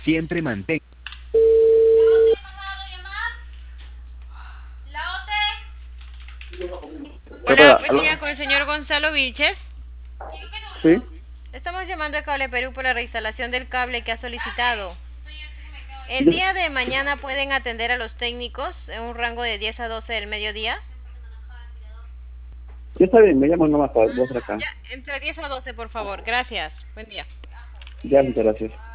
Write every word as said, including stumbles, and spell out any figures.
Siempre mantén. Hola, buen día con el señor Gonzalo Vilches. Sí, Estamos llamando a Cable Perú por la reinstalación del cable que ha solicitado. El ya, día de mañana pueden atender a los técnicos en un rango de diez a doce del mediodía. ya está bien, me llaman nomás para, voy a estar acá. Ya, entre diez a doce, por favor. Gracias. Buen día. Ya, muchas gracias.